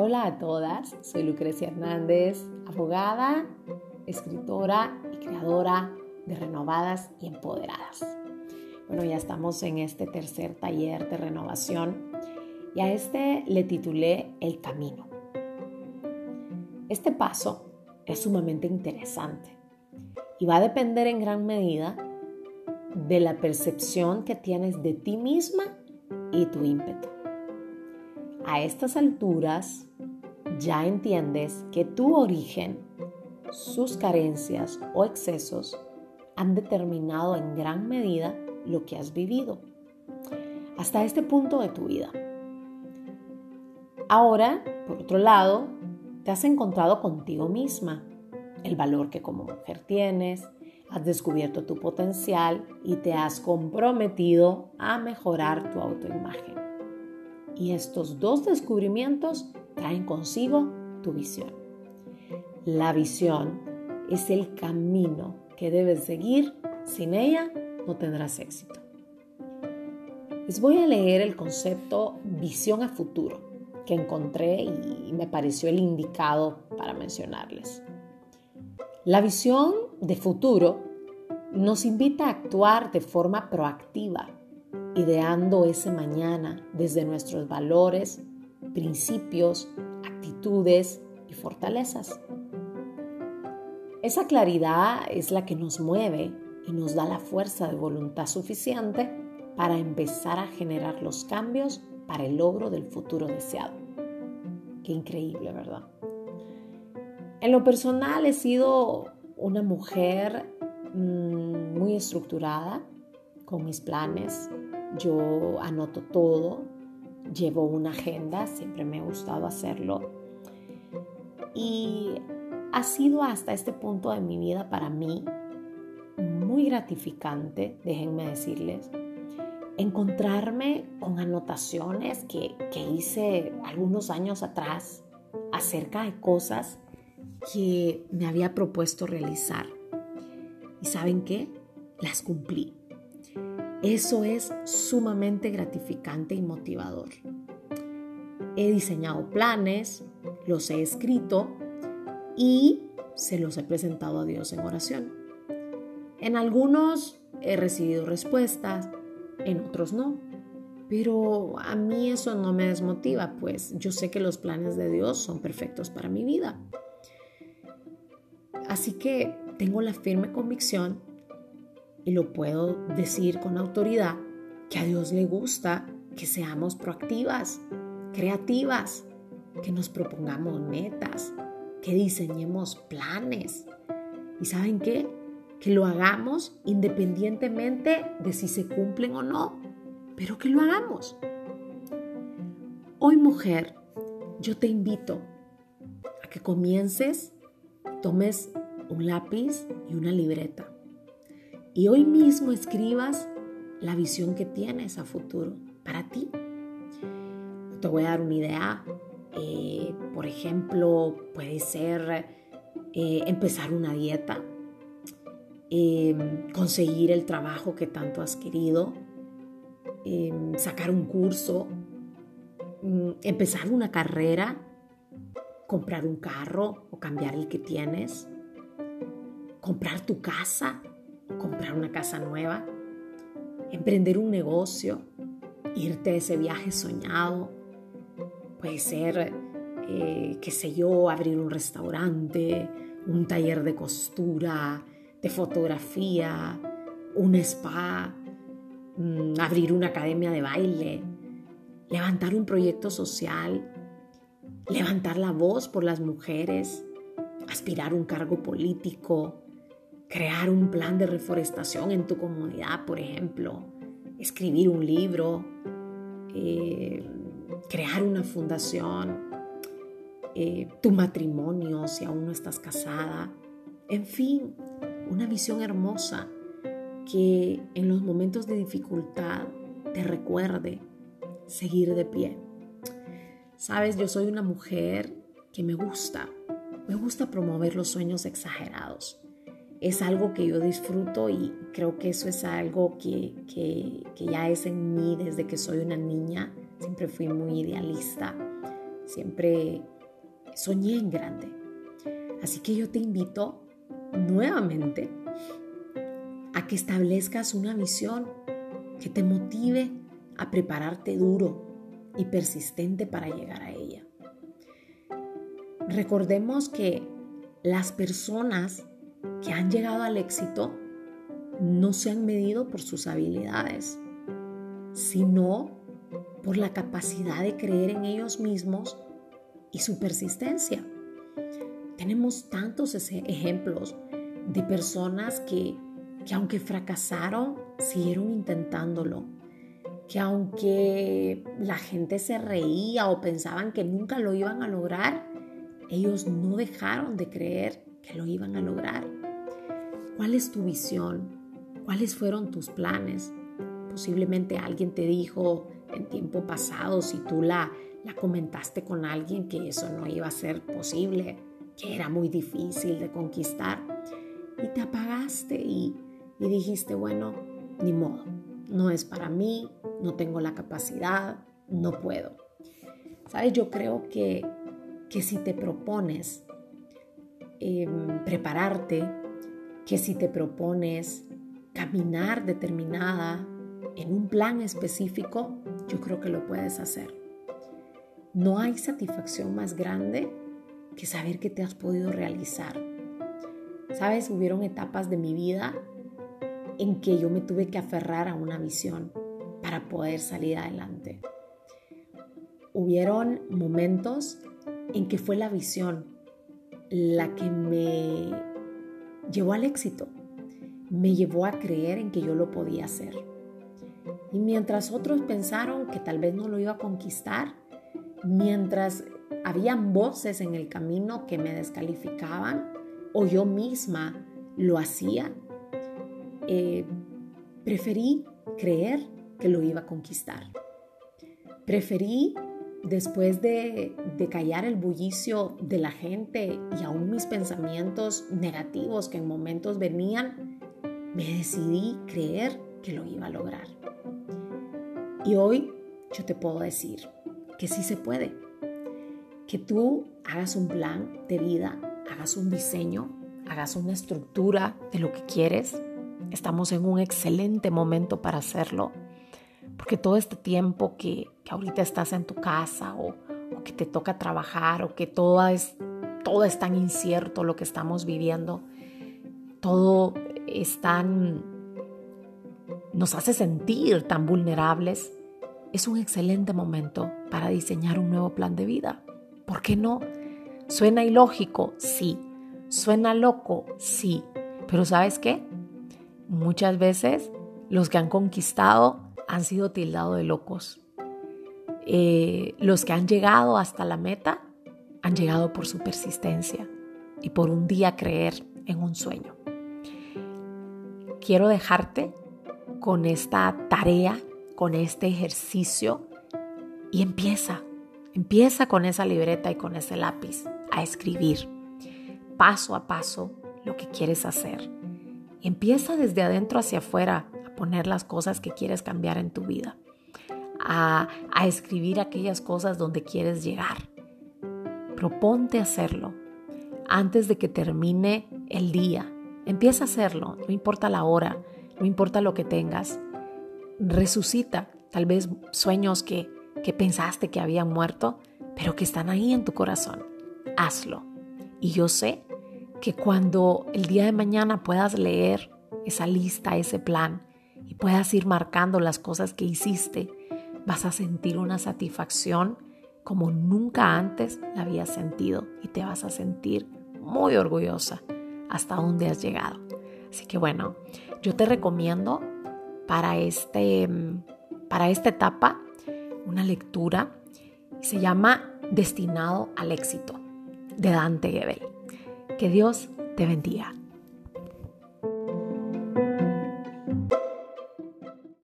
Hola a todas, soy Lucrecia Hernández, abogada, escritora y creadora de Renovadas y Empoderadas. Bueno, ya estamos en este tercer taller de renovación y a este le titulé El Camino. Este paso es sumamente interesante y va a depender en gran medida de la percepción que tienes de ti misma y tu ímpetu. A estas alturas ya entiendes que tu origen, sus carencias o excesos han determinado en gran medida lo que has vivido hasta este punto de tu vida. Ahora, por otro lado, te has encontrado contigo misma, el valor que como mujer tienes, has descubierto tu potencial y te has comprometido a mejorar tu autoimagen. Y estos dos descubrimientos traen consigo tu visión. La visión es el camino que debes seguir, sin ella no tendrás éxito. Les voy a leer el concepto visión a futuro que encontré y me pareció el indicado para mencionarles. La visión de futuro nos invita a actuar de forma proactiva, ideando ese mañana desde nuestros valores, principios, actitudes y fortalezas. Esa claridad es la que nos mueve y nos da la fuerza de voluntad suficiente para empezar a generar los cambios para el logro del futuro deseado. Qué increíble, ¿verdad? En lo personal he sido una mujer muy estructurada con mis planes. Yo anoto todo, llevo una agenda, siempre me ha gustado hacerlo. Y ha sido hasta este punto de mi vida para mí muy gratificante, déjenme decirles, encontrarme con anotaciones que hice algunos años atrás acerca de cosas que me había propuesto realizar. ¿Y saben qué? Las cumplí. Eso es sumamente gratificante y motivador. He diseñado planes, los he escrito y se los he presentado a Dios en oración. En algunos he recibido respuestas, en otros no. Pero a mí eso no me desmotiva, pues yo sé que los planes de Dios son perfectos para mi vida. Así que tengo la firme convicción, y lo puedo decir con autoridad, que a Dios le gusta que seamos proactivas, creativas, que nos propongamos metas, que diseñemos planes. ¿Y saben qué? Que lo hagamos independientemente de si se cumplen o no, pero que lo hagamos. Hoy, mujer, yo te invito a que comiences, tomes un lápiz y una libreta y hoy mismo escribas la visión que tienes a futuro para ti. Te voy a dar una idea. Por ejemplo, puede ser empezar una dieta, conseguir el trabajo que tanto has querido, sacar un curso, empezar una carrera, comprar un carro o cambiar el que tienes, comprar tu casa, comprar una casa nueva, emprender un negocio, irte a ese viaje soñado. Puede ser, abrir un restaurante, un taller de costura, de fotografía, un spa, abrir una academia de baile, levantar un proyecto social, levantar la voz por las mujeres, aspirar a un cargo político, crear un plan de reforestación en tu comunidad, por ejemplo, escribir un libro, crear una fundación, tu matrimonio si aún no estás casada, en fin, una visión hermosa que en los momentos de dificultad te recuerde seguir de pie. Sabes, yo soy una mujer que me gusta promover los sueños exagerados. Es algo que yo disfruto y creo que eso es algo que ya es en mí desde que soy una niña. Siempre fui muy idealista, siempre soñé en grande. Así que yo te invito nuevamente a que establezcas una visión que te motive a prepararte duro y persistente para llegar a ella. Recordemos que las personas que han llegado al éxito no se han medido por sus habilidades, sino por la capacidad de creer en ellos mismos y su persistencia. Tenemos tantos ejemplos de personas que aunque fracasaron, siguieron intentándolo, que aunque la gente se reía o pensaban que nunca lo iban a lograr, ellos no dejaron de creer que lo iban a lograr. ¿Cuál es tu visión? ¿Cuáles fueron tus planes? Posiblemente alguien te dijo en tiempo pasado, si tú la comentaste con alguien, que eso no iba a ser posible, que era muy difícil de conquistar, y te apagaste y dijiste, bueno, ni modo, no es para mí, no tengo la capacidad, no puedo. ¿Sabes? Yo creo que si te propones prepararte, que si te propones caminar determinada en un plan específico, yo creo que lo puedes hacer. No hay satisfacción más grande que saber que te has podido realizar. ¿Sabes? Hubieron etapas de mi vida en que yo me tuve que aferrar a una visión para poder salir adelante. Hubieron momentos en que fue la visión la que me llevó al éxito, me llevó a creer en que yo lo podía hacer. Y mientras otros pensaron que tal vez no lo iba a conquistar, mientras habían voces en el camino que me descalificaban o yo misma lo hacía, preferí creer que lo iba a conquistar. Preferí, después de callar el bullicio de la gente y aún mis pensamientos negativos que en momentos venían, me decidí creer que lo iba a lograr. Y hoy yo te puedo decir que sí se puede. Que tú hagas un plan de vida, hagas un diseño, hagas una estructura de lo que quieres. Estamos en un excelente momento para hacerlo, porque todo este tiempo que ahorita estás en tu casa o que te toca trabajar o que todo es tan incierto lo que estamos viviendo, todo nos hace sentir tan vulnerables. Es un excelente momento para diseñar un nuevo plan de vida. ¿Por qué no? ¿Suena ilógico? Sí. ¿Suena loco? Sí. Pero ¿sabes qué? Muchas veces los que han conquistado han sido tildados de locos. Los que han llegado hasta la meta han llegado por su persistencia y por un día creer en un sueño. Quiero dejarte con esta tarea, con este ejercicio, y empieza con esa libreta y con ese lápiz a escribir paso a paso lo que quieres hacer. Empieza desde adentro hacia afuera a poner las cosas que quieres cambiar en tu vida, a escribir aquellas cosas donde quieres llegar. Proponte hacerlo antes de que termine el día. Empieza a hacerlo, no importa la hora, no importa lo que tengas. Resucita tal vez sueños que pensaste que habían muerto, pero que están ahí en tu corazón. Hazlo. Y yo sé que cuando el día de mañana puedas leer esa lista, ese plan, y puedas ir marcando las cosas que hiciste, vas a sentir una satisfacción como nunca antes la habías sentido y te vas a sentir muy orgullosa hasta donde has llegado. Así que bueno, yo te recomiendo para esta etapa una lectura que se llama Destinado al éxito, de Dante Gebel. Que Dios te bendiga.